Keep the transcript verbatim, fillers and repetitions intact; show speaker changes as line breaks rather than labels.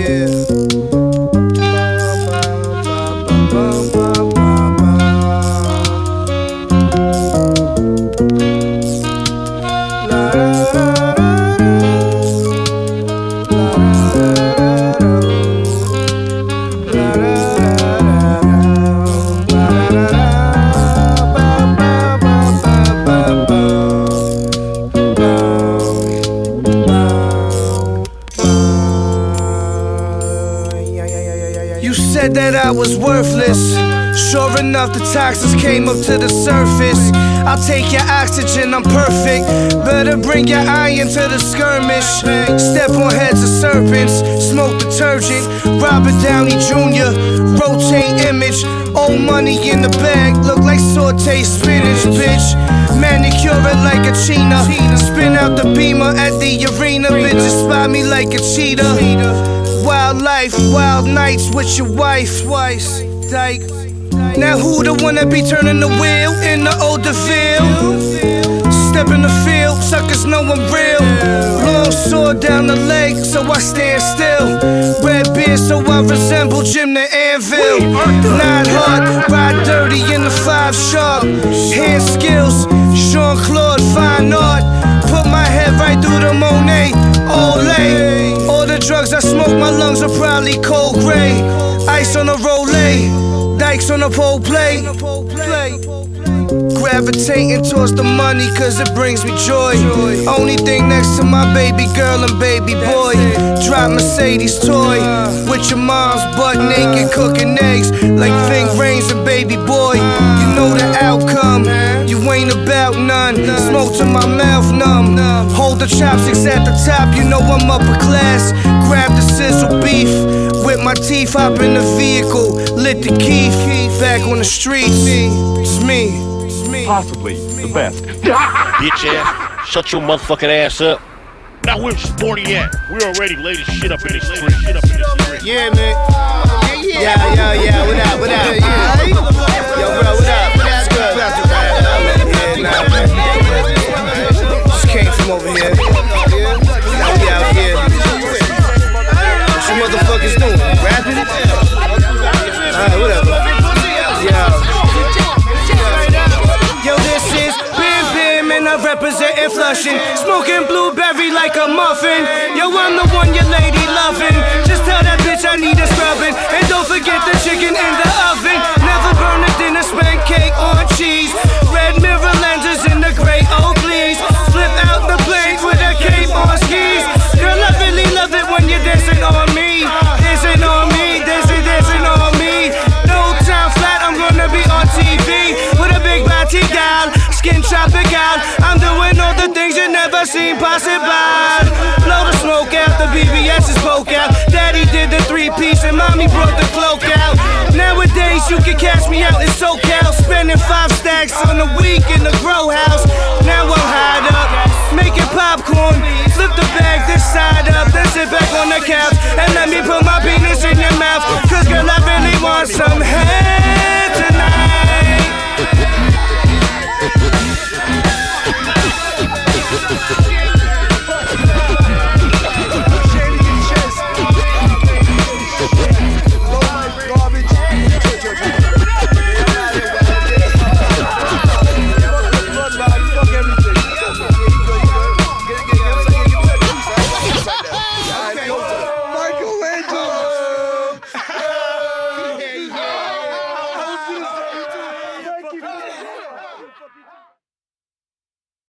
You said that I was worthless. Sure enough, the toxins came up to the surface. I'll take your oxygen, I'm perfect. Better bring your iron to the skirmish. Step on heads of serpents, smoke detergent. Robert Downey Junior, rotate image. Old money in the bag, look like sauteed spinach, bitch. Manicure it like a cheetah. Spin out the beamer at the arena. Bitches spot me like a cheetah. Wild life, wild nights with your wife. Twice, dyke. Now who the one that be turning the wheel in the old DeVille? Step in the field, suckers know I'm real. Long sword down the leg, so I stand still. Red beard, so I resemble Jim the Anvil. Nine hard, ride dirty in the five sharp. Hand skills, Jean-Claude, fine art. Put my head right through the Monet, Olay. All the drugs I smoke, my lungs are probably cold gray. Ice on a Rolay, dikes on a pole play. Gravitating towards the money cause it brings me joy. Only thing next to my baby girl and baby boy. Drop Mercedes toy with your mom's butt naked cooking eggs like Ving Rhames and baby boy. You know the outcome, you ain't about none. Smoke to my mouth numb. Hold the chopsticks at the top, you know I'm upper class. Grab the sizzle beef with my teeth, hop in the vehicle, lit the key, back on the streets. It's me.
Possibly the best.
Bitch ass, shut your motherfucking ass up.
Now where's Sporty at? We already laid his shit up in the street. Shit up in the street.
Yeah, man. Yeah, yeah, yeah. What up? What up? Yeah. Yo, bro, what up? What's good? Yeah, nah, man. Just came from over here. Now we out here. What you motherfuckers doing? Rapping? Alright, whatever. Yo. Yo, this is Bim Bim and I'm representing Flushing. Smoking blueberry like a muffin. Yo, I'm the one your lady loving. Just tell that bitch I need a scrubbing. And don't forget the chicken in the oven. Never burn a dinner, spent cake on cheese. Red mirror lenses in the gray Oakleys. Flip out the plate with a cape on skis. Girl, I really love it when you're dancing on me. Dancing on me, dancing, dancing on me. No time flat, I'm gonna be on T V. With a big body gal, skin tropical. I'm doing all the things you never seen possible. Blow the smoke out, the B B S is poke out. Daddy did the three-piece and mommy brought the cloak out. Nowadays you can catch me out in SoCal, spending five stacks on a week in the grow house. Now I'm high up, making popcorn. Flip the bag this side up, then sit back on the couch and let me put my penis in your mouth. Cause girl, I really want some head.